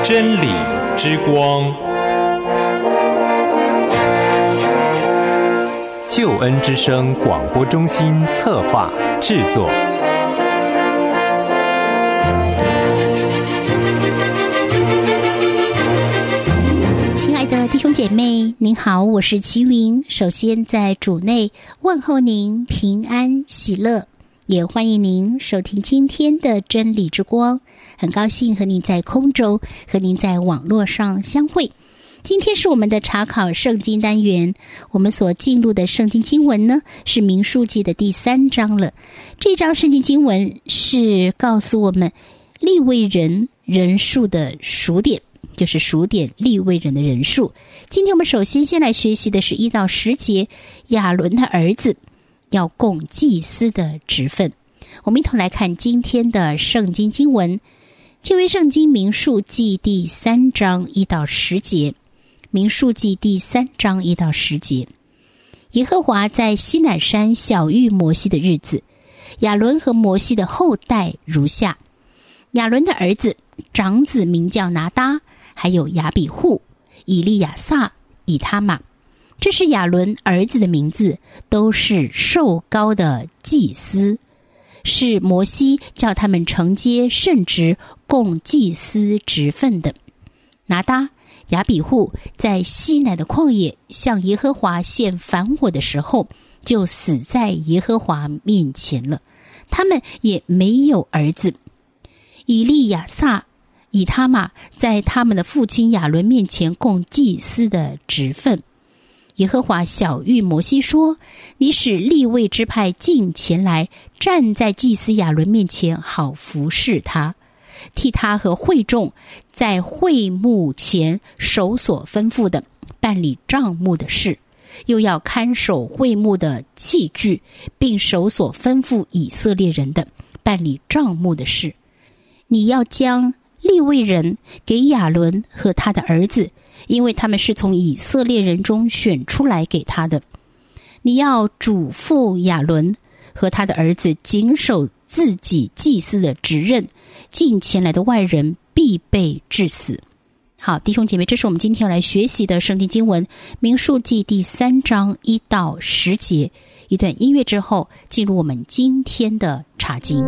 真理之光，救恩之声广播中心策划制作。 亲爱的弟兄姐妹，您好，我是齐云。首先在主内问候您平安喜乐，也欢迎您收听今天的真理之光。很高兴和您在空中，和您在网络上相会。今天是我们的查考圣经单元，我们所进入的圣经经文呢，是民数记的第3章了。这章圣经经文是告诉我们利未人人数的数点，就是数点利未人的人数。今天我们首先来学习的是1到10节，亚伦的儿子要供祭司的职分。我们一同来看今天的圣经经文，旧约圣经民数记第3章1到10节。民数记第3章1到10节，耶和华在西乃山晓谕摩西的日子，亚伦和摩西的后代如下：亚伦的儿子长子名叫拿答，还有亚比户、以利亚撒、以他玛，这是亚伦儿子的名字，都是受膏的祭司，是摩西叫他们承接圣职，供祭司职分的。拿答、亚比户在西乃的旷野向耶和华献燔火的时候，就死在耶和华面前了，他们也没有儿子。以利亚撒、以他玛在他们的父亲亚伦面前供祭司的职分。耶和华晓谕摩西说：你使利未支派近前来，站在祭司亚伦面前，好服侍他，替他和会众在会幕前守所吩咐的，办理帐幕的事，又要看守会幕的器具，并守所吩咐以色列人的，办理帐幕的事。你要将利未人给亚伦和他的儿子，因为他们是从以色列人中选出来给他的。你要嘱咐亚伦和他的儿子谨守自己祭司的职任，近前来的外人必被治死。好，弟兄姐妹，这是我们今天要来学习的圣经经文，民数记第3章1到10节。一段音乐之后，进入我们今天的查经。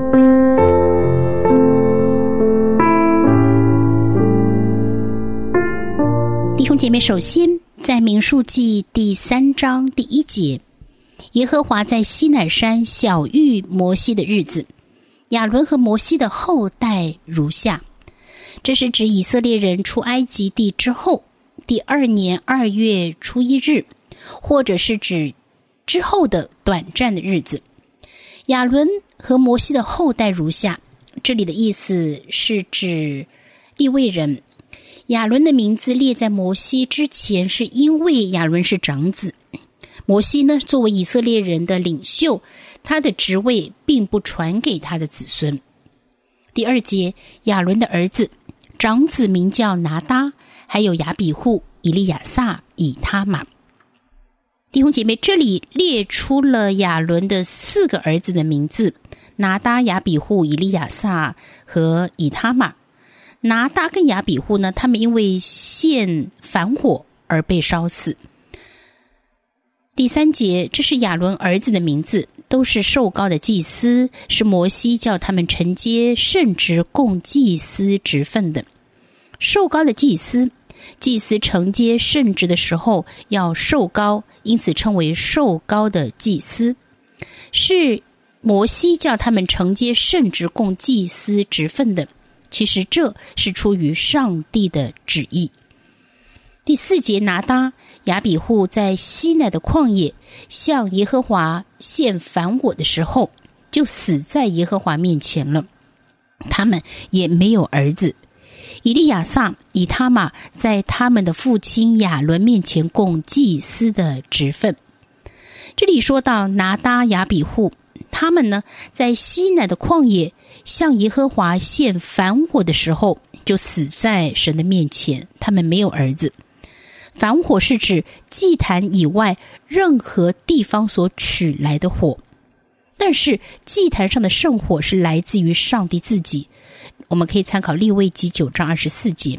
弟兄姐妹，首先在民数记第3章第1节，耶和华在西乃山晓谕摩西的日子，亚伦和摩西的后代如下。这是指以色列人出埃及地之后第2年2月初1日，或者是指之后的短暂的日子。亚伦和摩西的后代如下，这里的意思是指利未人。亚伦的名字列在摩西之前，是因为亚伦是长子。摩西呢，作为以色列人的领袖，他的职位并不传给他的子孙。第2节，亚伦的儿子长子名叫拿答，还有亚比户、以利亚撒、以他玛。弟兄姐妹，这里列出了亚伦的4个儿子的名字：拿答、亚比户、以利亚撒和以他玛。拿答跟亚比户呢，他们因为献燔火而被烧死。第3节，这是亚伦儿子的名字，都是受膏的祭司，是摩西叫他们承接圣职，供祭司职分的。受膏的祭司，祭司承接圣职的时候要受膏，因此称为受膏的祭司，是摩西叫他们承接圣职，供祭司职分的。其实这是出于上帝的旨意。第4节，拿答、亚比户在西乃的旷野向耶和华献燔火的时候，就死在耶和华面前了，他们也没有儿子。以利亚撒、以他玛在他们的父亲亚伦面前供祭司的职分。这里说到拿答、亚比户，他们呢在西乃的旷野向耶和华献燔火的时候，就死在神的面前，他们没有儿子。燔火是指祭坛以外任何地方所取来的火，但是祭坛上的圣火是来自于上帝自己。我们可以参考利未记9章24节，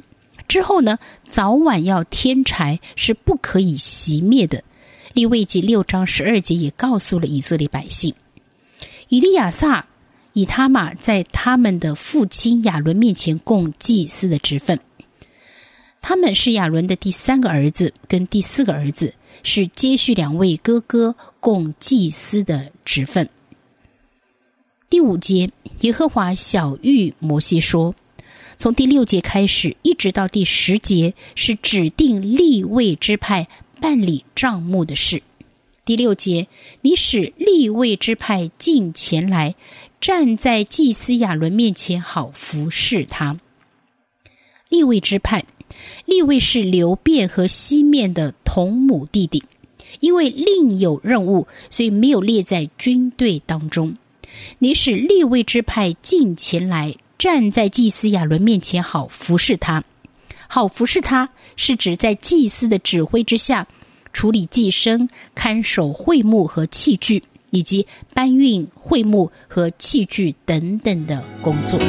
之后呢，早晚要添柴，是不可以熄灭的。利未记6章12节也告诉了以色列百姓。以利亚撒、以他玛在他们的父亲亚伦面前供祭司的职分。他们是亚伦的第3个儿子跟第4个儿子，是接续2位哥哥供祭司的职分。第5节，耶和华晓谕摩西说，从第6节开始一直到第10节，是指定利未支派办理账目的事。第6节，你使利未支派进前来，站在祭司亚伦面前，好服侍他。利未支派，利未是流便和西面的同母弟弟，因为另有任务，所以没有列在军队当中。你使利未支派进前来，站在祭司亚伦面前，好服侍他。好服侍他是指在祭司的指挥之下，处理祭牲、看守会幕和器具，以及搬运会幕和器具等等的工作。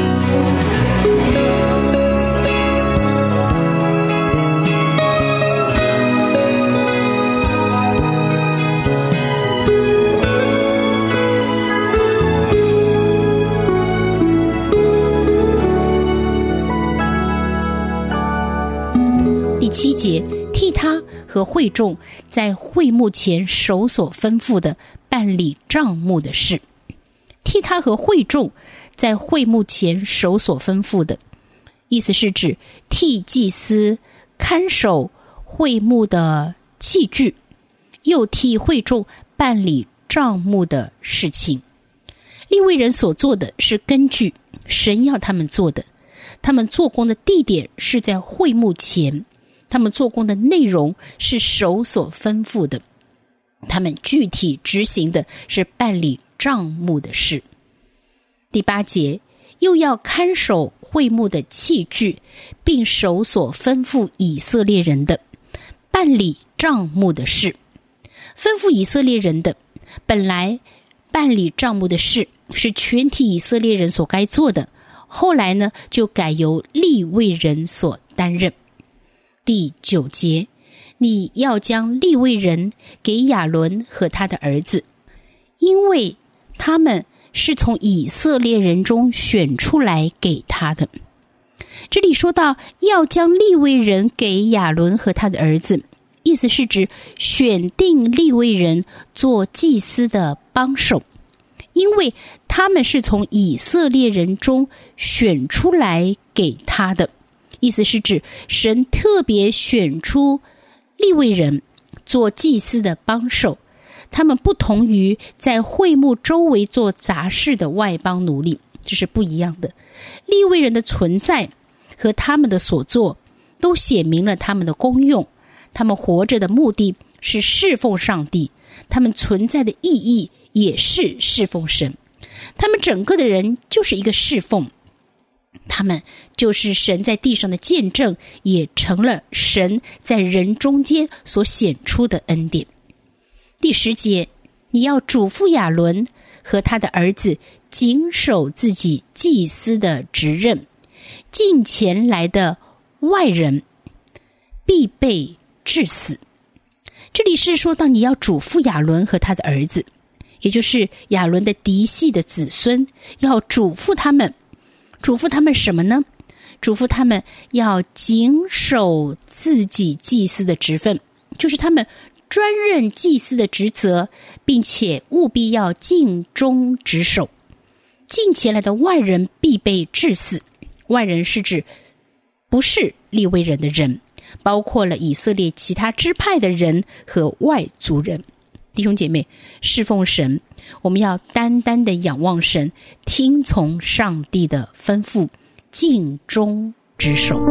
第7节，替他和会众在会幕前手所吩咐的办理账目的事。替他和会众在会幕前手所吩咐的，意思是指替祭司看守会幕的器具，又替会众办理账目的事情。利未人所做的是根据神要他们做的，他们做工的地点是在会幕前，他们做工的内容是手所吩咐的，他们具体执行的是办理账目的事。第8节，又要看守会幕的器具，并手所吩咐以色列人的，办理账目的事。吩咐以色列人的，本来办理账目的事是全体以色列人所该做的，后来呢，就改由利未人所担任。第9节，你要将利未人给亚伦和他的儿子，因为他们是从以色列人中选出来给他的。这里说到要将利未人给亚伦和他的儿子，意思是指选定利未人做祭司的帮手，因为他们是从以色列人中选出来给他的。意思是指神特别选出利未人做祭司的帮手，他们不同于在会幕周围做杂事的外邦奴隶，这是不一样的。利未人的存在和他们的所做都写明了他们的功用，他们活着的目的是侍奉上帝，他们存在的意义也是侍奉神，他们整个的人就是一个侍奉，他们就是神在地上的见证，也成了神在人中间所显出的恩典。第10节，你要嘱咐亚伦和他的儿子谨守自己祭司的职任，近前来的外人必被治死。这里是说到你要嘱咐亚伦和他的儿子，也就是亚伦的嫡系的子孙，要嘱咐他们。嘱咐他们什么呢？嘱咐他们要谨守自己祭司的职分，就是他们专任祭司的职责，并且务必要尽忠职守。近前来的外人必被治死。外人是指不是利未人的人，包括了以色列其他支派的人和外族人。弟兄姐妹，侍奉神，我们要单单的仰望神，听从上帝的吩咐，尽忠职守。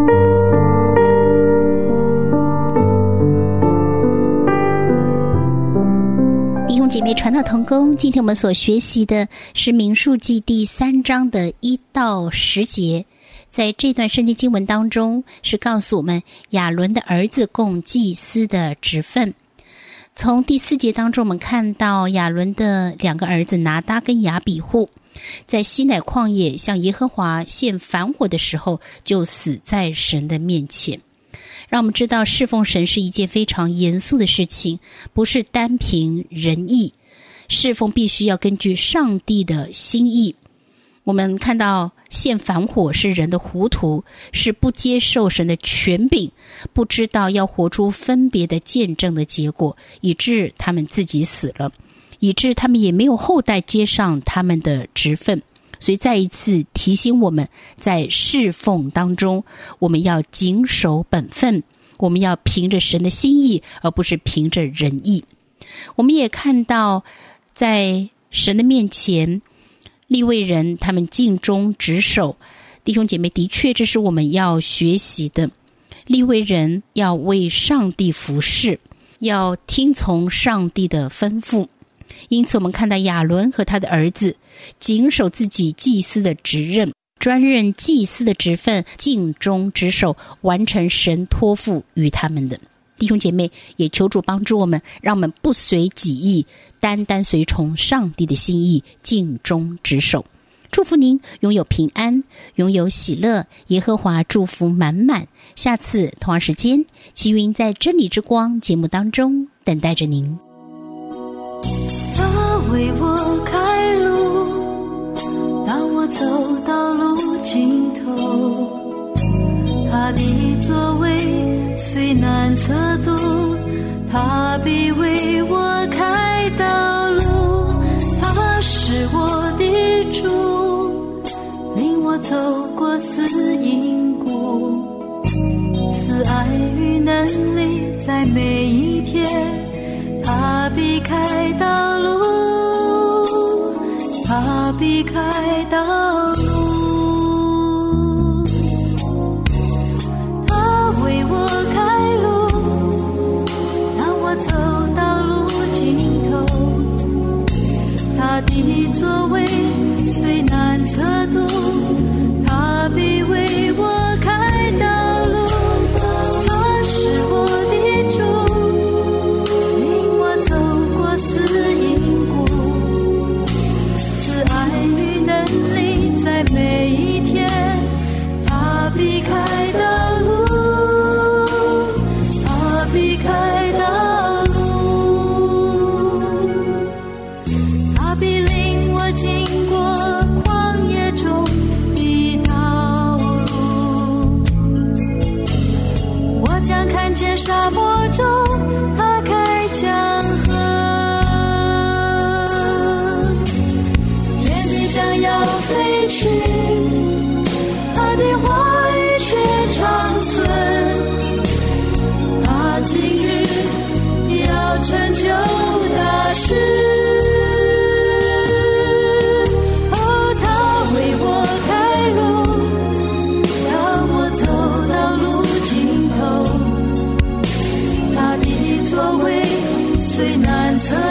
弟兄姐妹，传道同工，今天我们所学习的是民数记第3章的1到10节。在这段圣经经文当中，是告诉我们亚伦的儿子供祭司的职分。从第4节当中，我们看到亚伦的2个儿子拿答跟亚比户， 在西乃旷野向耶和华献燔火的时候，就死在神的面前。让我们知道侍奉神是一件非常严肃的事情，不是单凭人意，侍奉必须要根据上帝的心意。我们看到献燔火是人的糊涂，是不接受神的权柄，不知道要活出分别的见证的结果，以致他们自己死了，以致他们也没有后代接上他们的职分。所以再一次提醒我们，在侍奉当中，我们要谨守本分，我们要凭着神的心意，而不是凭着人意。我们也看到在神的面前，利未人他们尽忠职守。弟兄姐妹，的确这是我们要学习的。利未人要为上帝服侍，要听从上帝的吩咐。因此我们看到亚伦和他的儿子谨守自己祭司的职任，专任祭司的职分，尽忠职守，完成神托付于他们的。弟兄姐妹，也求主帮助我们，让我们不随己意，单单随从上帝的心意，尽忠职守。祝福您拥有平安，拥有喜乐，耶和华祝福满满。下次同样时间，齐云在真理之光节目当中等待着您。 他为我开路，当我走到路尽头，他的座位虽难测度，他必为我开道路。他是我的主，领我走过死荫谷，慈爱与能力在每一天，他必开道路，他必开道路。他为我开路，当我走到路尽头，他的座位虽难测度，他必为我开道路。他是我的主，领我走过死荫谷，慈爱与能力在每一天，他必开道路，他必开道路，他必领我经过旷野中的道路。我将看见沙漠中他开江河，天地将要废去，他的话语却长存。他今日要成就大事，他为我开路，当我走到路尽头，他的座位虽难测